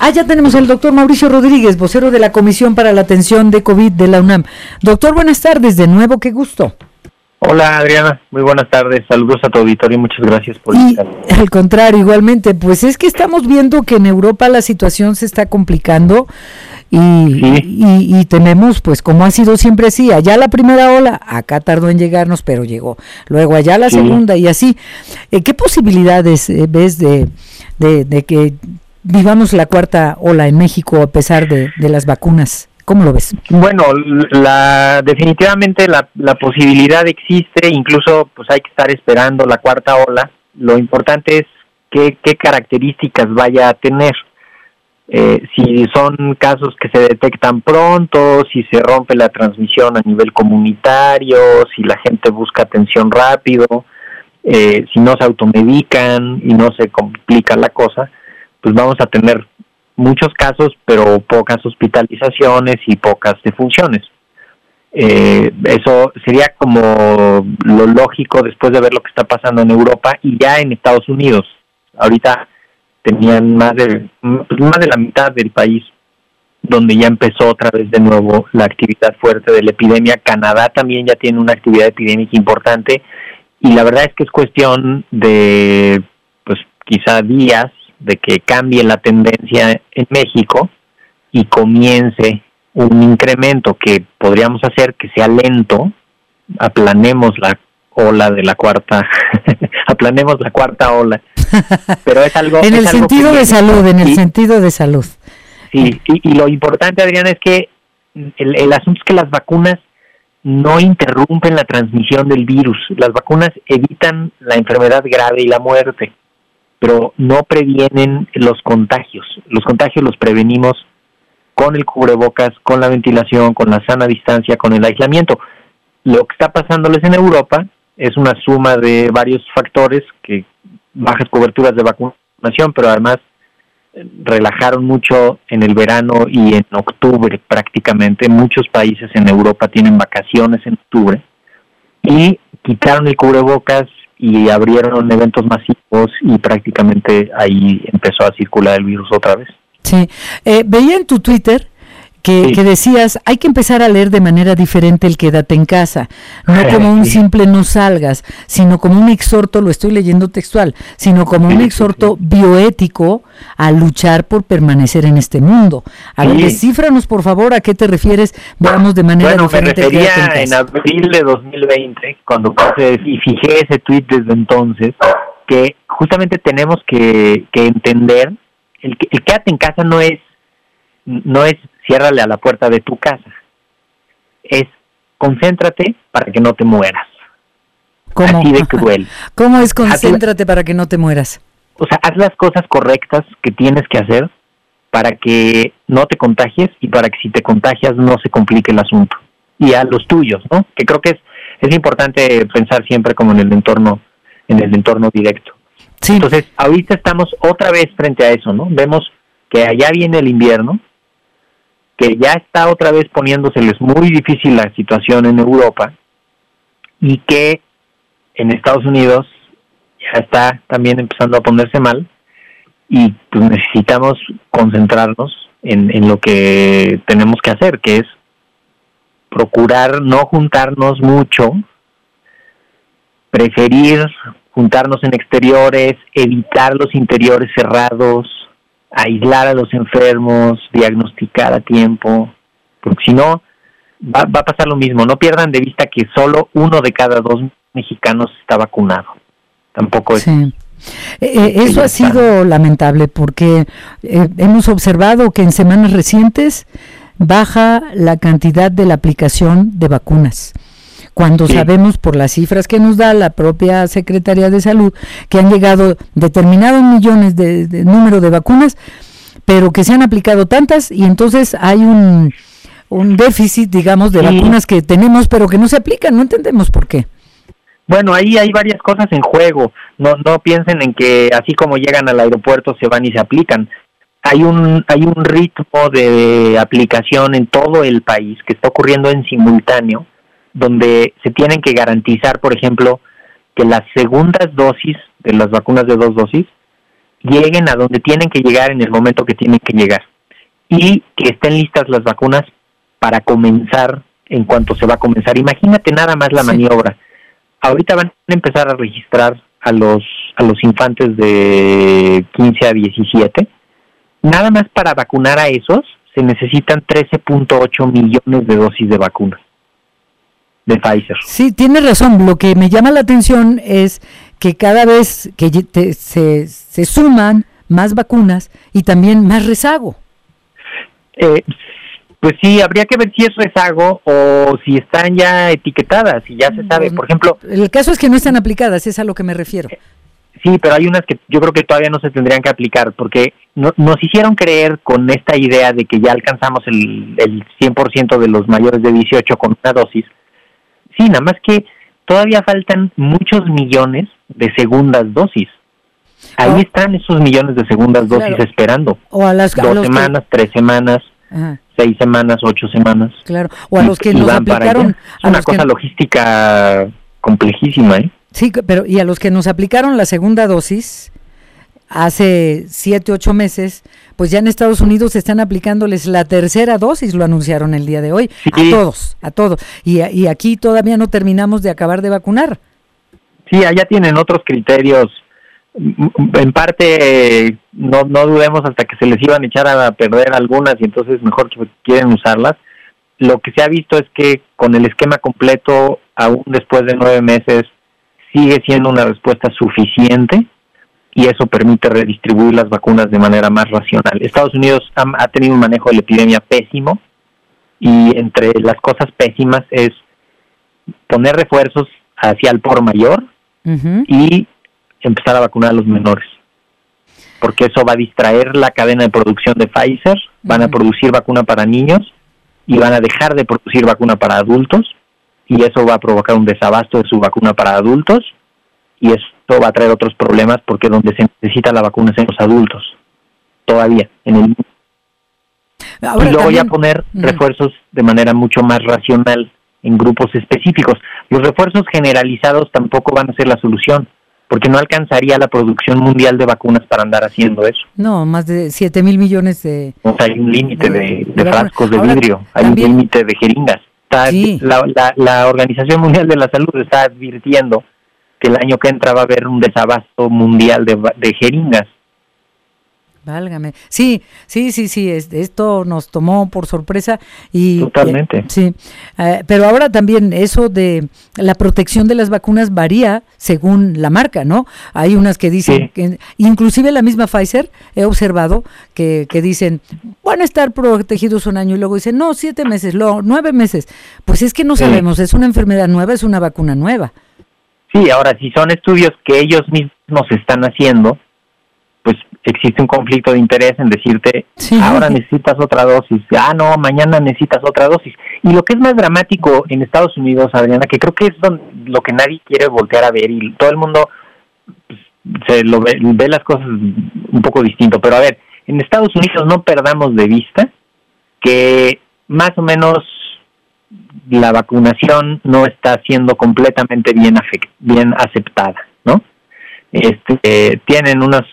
Ya tenemos al doctor Mauricio Rodríguez, vocero de la Comisión para la Atención de COVID de la UNAM. Doctor, buenas tardes, de nuevo, qué gusto. Hola Adriana, muy buenas tardes, saludos a tu auditorio y muchas gracias por invitarme. Al contrario, igualmente, pues es que estamos viendo que en Europa la situación se está complicando y tenemos, pues como ha sido siempre así, allá la primera ola, acá tardó en llegarnos, pero llegó, luego allá la segunda y así. ¿Qué posibilidades ves de que vivamos la cuarta ola en México a pesar de las vacunas? ¿Cómo lo ves? Bueno, definitivamente la posibilidad existe, incluso pues hay que estar esperando la cuarta ola. Lo importante es qué características vaya a tener. Si son casos que se detectan pronto, si se rompe la transmisión a nivel comunitario, si la gente busca atención rápido, si no se automedican y no se complica la cosa, pues vamos a tener muchos casos, pero pocas hospitalizaciones y pocas defunciones. Eso sería como lo lógico después de ver lo que está pasando en Europa y ya en Estados Unidos. Ahorita tenían más de la mitad del país donde ya empezó otra vez de nuevo la actividad fuerte de la epidemia. Canadá también ya tiene una actividad epidémica importante y la verdad es que es cuestión de, pues quizá días, de que cambie la tendencia en México y comience un incremento que podríamos hacer que sea lento, aplanemos la ola de la cuarta, aplanemos la cuarta ola, pero es algo en el sentido de salud, en el sentido de salud. Sí, y lo importante, Adriana, es que el asunto es que las vacunas no interrumpen la transmisión del virus, las vacunas evitan la enfermedad grave y la muerte, pero no previenen los contagios. Los contagios los prevenimos con el cubrebocas, con la ventilación, con la sana distancia, con el aislamiento. Lo que está pasándoles en Europa es una suma de varios factores, que bajas coberturas de vacunación, pero además relajaron mucho en el verano y en octubre prácticamente. Muchos países en Europa tienen vacaciones en octubre y quitaron el cubrebocas y abrieron eventos masivos y prácticamente ahí empezó a circular el virus otra vez. Sí, veía en tu Twitter que decías, hay que empezar a leer de manera diferente el quédate en casa, no como un simple no salgas, sino como un exhorto, lo estoy leyendo textual, sino como un exhorto bioético a luchar por permanecer en este mundo. A ver, descífranos por favor a qué te refieres, veamos de manera diferente. Me refería en abril de 2020, cuando puse y fijé ese tweet desde entonces, que justamente tenemos que entender, el quédate en casa no es ciérrale a la puerta de tu casa, es concéntrate para que no te mueras. ¿Cómo? Así de cruel. ¿Cómo es concéntrate para que no te mueras? O sea, haz las cosas correctas que tienes que hacer para que no te contagies y para que si te contagias no se complique el asunto. Y a los tuyos, ¿no? Que creo que es importante pensar siempre como en el entorno directo. Sí. Entonces, ahorita estamos otra vez frente a eso, ¿no? Vemos que allá viene el invierno, que ya está otra vez poniéndoseles muy difícil la situación en Europa y que en Estados Unidos ya está también empezando a ponerse mal y pues necesitamos concentrarnos en lo que tenemos que hacer, que es procurar no juntarnos mucho, preferir juntarnos en exteriores, evitar los interiores cerrados, aislar a los enfermos, diagnosticar a tiempo, porque si no, va a pasar lo mismo. No pierdan de vista que solo 1 de cada 2 mexicanos está vacunado. Tampoco es... Sí. Eso ha sido lamentable porque hemos observado que en semanas recientes baja la cantidad de la aplicación de vacunas. Cuando sabemos por las cifras que nos da la propia Secretaría de Salud que han llegado determinados millones de número de vacunas, pero que se han aplicado tantas y entonces hay un déficit, digamos, de vacunas que tenemos pero que no se aplican, no entendemos por qué. Bueno, ahí hay varias cosas en juego, no piensen en que así como llegan al aeropuerto se van y se aplican. Hay un ritmo de aplicación en todo el país que está ocurriendo en simultáneo, donde se tienen que garantizar, por ejemplo, que las segundas dosis de las vacunas de 2 dosis lleguen a donde tienen que llegar en el momento que tienen que llegar y que estén listas las vacunas para comenzar en cuanto se va a comenzar. Imagínate nada más la maniobra. Ahorita van a empezar a registrar a los infantes de 15 a 17. Nada más para vacunar a esos se necesitan 13.8 millones de dosis de vacunas de Pfizer. Sí, tienes razón. Lo que me llama la atención es que cada vez que se suman más vacunas y también más rezago. Pues sí, habría que ver si es rezago o si están ya etiquetadas y ya se sabe. Por ejemplo, el caso es que no están aplicadas, es a lo que me refiero. Sí, pero hay unas que yo creo que todavía no se tendrían que aplicar porque nos hicieron creer con esta idea de que ya alcanzamos el 100% de los mayores de 18 con una dosis. Sí, nada más que todavía faltan muchos millones de segundas dosis. Ahí están esos millones de segundas dosis esperando. O a las 2 semanas, 3 semanas, 6 semanas, 8 semanas. Claro, o a los que nos aplicaron. Es una cosa logística complejísima, ¿eh? Sí, pero y a los que nos aplicaron la segunda dosis hace 7, 8 meses, pues ya en Estados Unidos están aplicándoles la tercera dosis, lo anunciaron el día de hoy, sí. a todos. Y aquí todavía no terminamos de acabar de vacunar. Sí, allá tienen otros criterios. En parte, no dudemos hasta que se les iban a echar a perder algunas y entonces mejor que quieren usarlas. Lo que se ha visto es que con el esquema completo, aún después de 9 meses, sigue siendo una respuesta suficiente y eso permite redistribuir las vacunas de manera más racional. Estados Unidos ha tenido un manejo de la epidemia pésimo y entre las cosas pésimas es poner refuerzos hacia el por mayor y empezar a vacunar a los menores, porque eso va a distraer la cadena de producción de Pfizer, van a producir vacuna para niños y van a dejar de producir vacuna para adultos y eso va a provocar un desabasto de su vacuna para adultos y esto va a traer otros problemas porque donde se necesita la vacuna es en los adultos, todavía. Y luego también, ya poner refuerzos de manera mucho más racional en grupos específicos. Los refuerzos generalizados tampoco van a ser la solución, porque no alcanzaría la producción mundial de vacunas para andar haciendo eso. No, más de 7,000 millones de... O sea, hay un límite de frascos de vidrio, hay un límite de jeringas. La Organización Mundial de la Salud está advirtiendo que el año que entra va a haber un desabasto mundial de jeringas. Válgame. Sí, esto nos tomó por sorpresa y totalmente. Sí, pero ahora también eso de la protección de las vacunas varía según la marca, ¿no? Hay unas que dicen que inclusive la misma Pfizer he observado que dicen van a estar protegidos un año y luego dicen no, 7 meses, 9 meses. Pues es que no sabemos, es una enfermedad nueva, es una vacuna nueva. Sí, ahora si son estudios que ellos mismos están haciendo, pues existe un conflicto de interés en decirte, ahora necesitas otra dosis, no, mañana necesitas otra dosis. Y lo que es más dramático en Estados Unidos, Adriana, que creo que es lo que nadie quiere voltear a ver y todo el mundo pues, ve las cosas un poco distinto, pero a ver, en Estados Unidos no perdamos de vista que más o menos la vacunación no está siendo completamente bien aceptada, ¿no? Tienen unos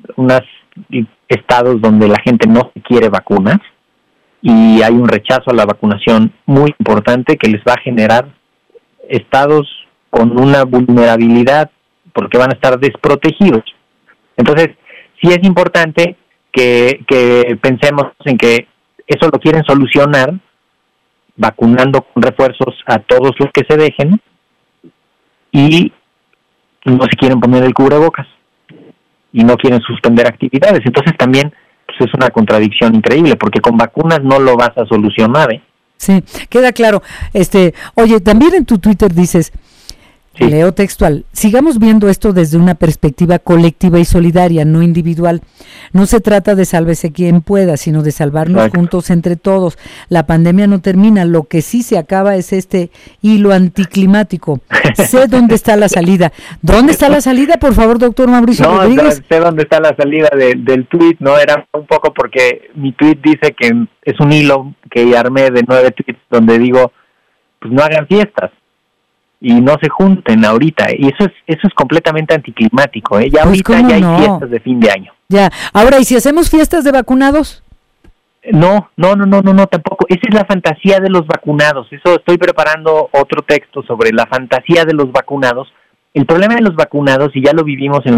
estados donde la gente no se quiere vacunar y hay un rechazo a la vacunación muy importante que les va a generar estados con una vulnerabilidad porque van a estar desprotegidos. Entonces, sí es importante que pensemos en que eso lo quieren solucionar vacunando con refuerzos a todos los que se dejen y no se quieren poner el cubrebocas y no quieren suspender actividades. Entonces también pues, es una contradicción increíble, porque con vacunas no lo vas a solucionar, ¿eh? Sí, queda claro. Oye, también en tu Twitter dices, leo textual, sigamos viendo esto desde una perspectiva colectiva y solidaria, no individual. No se trata de sálvese quien pueda, sino de salvarnos juntos entre todos. La pandemia no termina, lo que sí se acaba es este hilo anticlimático. Sé dónde está la salida. ¿Dónde está la salida, por favor, doctor Mauricio Rodríguez? No, sé dónde está la salida del tweet, ¿no? Era un poco porque mi tweet dice que es un hilo que armé de 9 tweets donde digo, pues no hagan fiestas. y no se junten ahorita. Y eso es completamente anticlimático, ¿eh? Ya Pues, ahorita ¿cómo ya hay no? fiestas de fin de año. Ya. Ahora, ¿y si hacemos fiestas de vacunados? No, tampoco. Esa es la fantasía de los vacunados. Eso estoy preparando otro texto sobre la fantasía de los vacunados. El problema de los vacunados, y ya lo vivimos en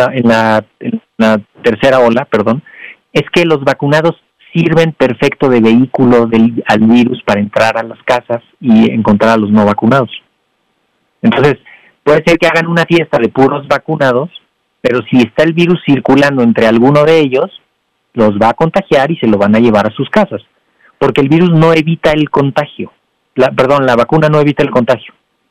la tercera ola, perdón, es que los vacunados sirven perfecto de vehículo al virus para entrar a las casas y encontrar a los no vacunados. Entonces, puede ser que hagan una fiesta de puros vacunados, pero si está el virus circulando entre alguno de ellos, los va a contagiar y se lo van a llevar a sus casas, porque el virus no evita el contagio. La vacuna no evita el contagio.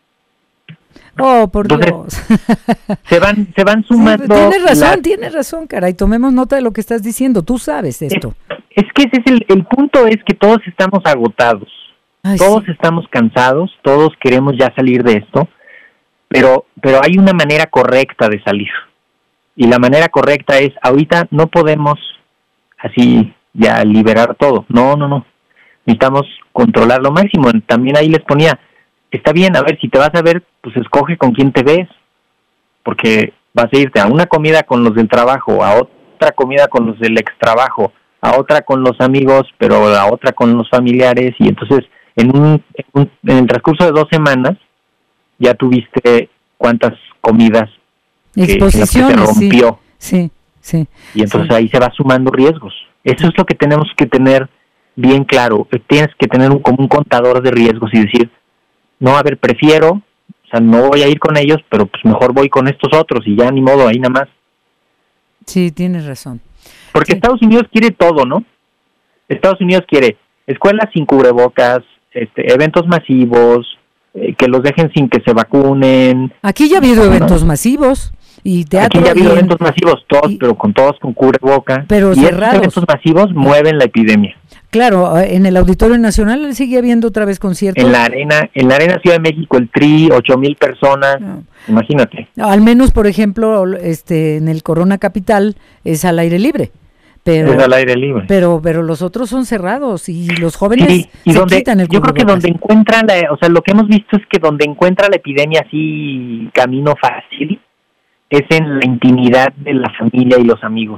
Oh, por Entonces, Dios. se van sumando. Sí, tienes razón, caray. Tomemos nota de lo que estás diciendo. Tú sabes esto. Es que ese es el punto, es que todos estamos agotados. Ay, todos sí. estamos cansados, todos queremos ya salir de esto, pero hay una manera correcta de salir. Y la manera correcta es, ahorita no podemos así ya liberar todo. No. Necesitamos controlar lo máximo. También ahí les ponía, está bien, a ver, si te vas a ver, pues escoge con quién te ves, porque vas a irte a una comida con los del trabajo, a otra comida con los del extrabajo, a otra con los amigos, pero a otra con los familiares, y entonces en el transcurso de 2 semanas ya tuviste cuántas comidas Exposiciones, que se rompió. Sí. Y entonces sí. ahí se va sumando riesgos. Eso es lo que tenemos que tener bien claro. Tienes que tener como un contador de riesgos y decir, no, a ver, prefiero, o sea, no voy a ir con ellos, pero pues mejor voy con estos otros y ya ni modo, ahí nada más. Sí, tienes razón. Porque Sí. Estados Unidos quiere todo, ¿no? Estados Unidos quiere escuelas sin cubrebocas, eventos masivos, que los dejen sin que se vacunen. Aquí ya ha habido eventos masivos y teatro. Aquí ya ha habido eventos masivos, pero todos con cubrebocas. Pero y cerrados. Estos eventos masivos mueven la epidemia. Claro, en el Auditorio Nacional sigue habiendo otra vez conciertos. En la arena Ciudad de México, el Tri, 8,000 personas, imagínate. Al menos, por ejemplo, en el Corona Capital es al aire libre. Pero, es al aire libre. Pero los otros son cerrados y los jóvenes sí, y se donde, quitan el yo creo que cubrebocas. donde encuentra lo que hemos visto es que donde encuentra la epidemia así camino fácil es en la intimidad de la familia y los amigos.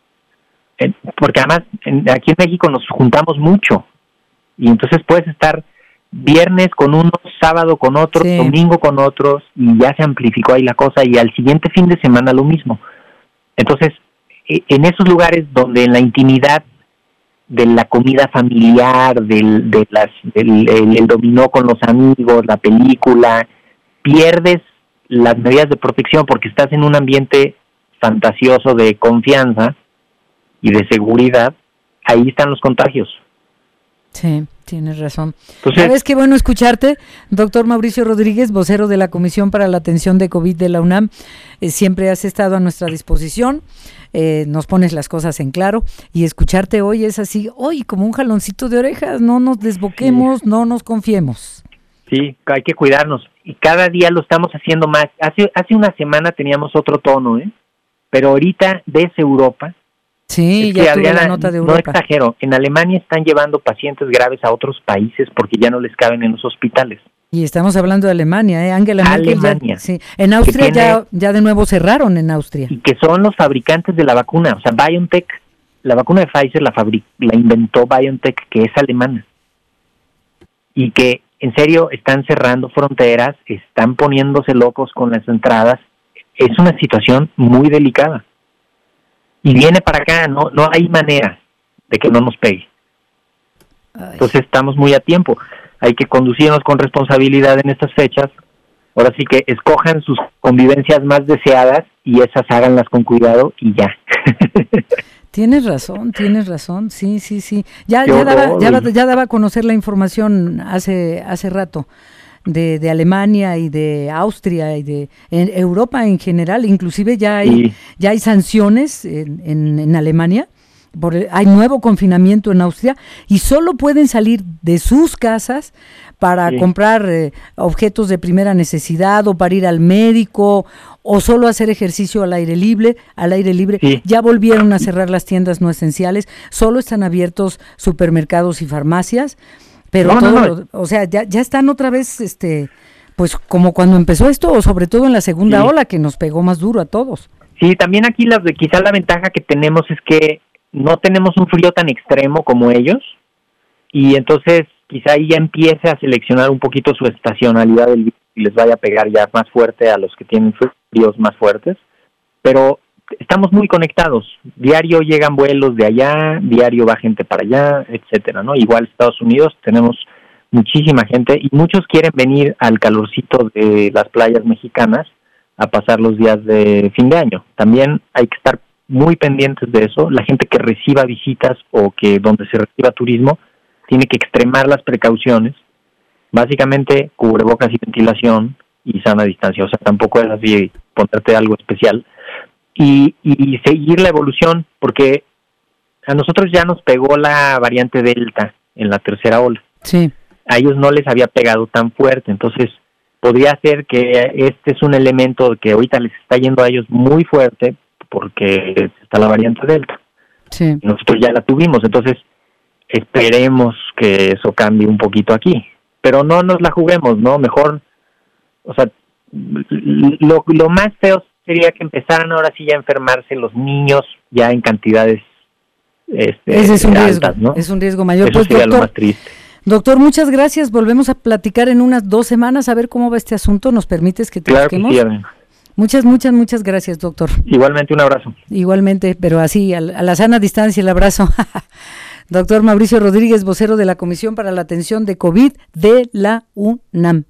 Porque además aquí en México nos juntamos mucho y entonces puedes estar viernes con unos, sábado con otros, Sí. domingo con otros, y ya se amplificó ahí la cosa, y al siguiente fin de semana lo mismo. Entonces, en esos lugares donde en la intimidad de la comida familiar, el dominó con los amigos, la película, pierdes las medidas de protección porque estás en un ambiente fantasioso de confianza y de seguridad, ahí están los contagios. Sí, tienes razón. Entonces, ¿Sabes qué bueno escucharte? Doctor Mauricio Rodríguez, vocero de la Comisión para la Atención de COVID de la UNAM. Siempre has estado a nuestra disposición, nos pones las cosas en claro, y escucharte hoy es así, hoy como un jaloncito de orejas, no nos desboquemos, sí. No nos confiemos. Sí, hay que cuidarnos, y cada día lo estamos haciendo más. Hace una semana teníamos otro tono, pero ahorita ves Europa. Sí, es ya que, tuve Adriana, la nota de Europa. No exagero, en Alemania están llevando pacientes graves a otros países porque ya no les caben en los hospitales. Y estamos hablando de Alemania, Angela Merkel. Alemania. Sí. En Austria ya de nuevo cerraron en Austria. Y que son los fabricantes de la vacuna, o sea, BioNTech, la vacuna de Pfizer la inventó BioNTech, que es alemana. Y que, en serio, están cerrando fronteras, están poniéndose locos con las entradas. Es una situación muy delicada. Y viene para acá, no hay manera de que no nos pegue. Ay. Entonces estamos muy a tiempo. Hay que conducirnos con responsabilidad en estas fechas. Ahora sí que escojan sus convivencias más deseadas y esas háganlas con cuidado y ya. Tienes razón, sí. Ya daba a conocer la información hace rato. De Alemania y de Austria y de Europa en general, inclusive ya hay sanciones en Alemania, hay nuevo confinamiento en Austria y solo pueden salir de sus casas para comprar objetos de primera necesidad o para ir al médico o solo hacer ejercicio al aire libre. Sí. Ya volvieron a cerrar las tiendas no esenciales, solo están abiertos supermercados y farmacias. Pero o sea, ya están otra vez pues como cuando empezó esto, o sobre todo en la segunda ola, que nos pegó más duro a todos. Sí, también aquí quizás la ventaja que tenemos es que no tenemos un frío tan extremo como ellos, y entonces quizá ahí ya empiece a seleccionar un poquito su estacionalidad del virus y les vaya a pegar ya más fuerte a los que tienen fríos más fuertes, pero estamos muy conectados, diario llegan vuelos de allá, diario va gente para allá, etcétera, ¿no? Igual Estados Unidos tenemos muchísima gente y muchos quieren venir al calorcito de las playas mexicanas a pasar los días de fin de año. También hay que estar muy pendientes de eso. La gente que reciba visitas o que donde se reciba turismo tiene que extremar las precauciones. Básicamente cubrebocas y ventilación y sana distancia. O sea, tampoco es así ponerte algo especial. Y seguir la evolución, porque a nosotros ya nos pegó la variante Delta en la tercera ola. Sí. A ellos no les había pegado tan fuerte, entonces podría ser que este es un elemento que ahorita les está yendo a ellos muy fuerte porque está la variante Delta. Sí. Nosotros ya la tuvimos, entonces esperemos que eso cambie un poquito aquí, pero no nos la juguemos, ¿no? Mejor, o sea, lo más feo sería que empezaran ahora sí ya a enfermarse los niños ya en cantidades ese es un altas, riesgo, ¿no? es un riesgo mayor. Eso Pues, sería doctor, lo más triste. Doctor, muchas gracias. Volvemos a platicar en unas 2 semanas a ver cómo va este asunto. ¿Nos permites que te busquemos? Claro que sí, Muchas gracias, doctor. Igualmente, un abrazo. Igualmente, pero así, a la sana distancia, el abrazo. Doctor Mauricio Rodríguez, vocero de la Comisión para la Atención de COVID de la UNAM.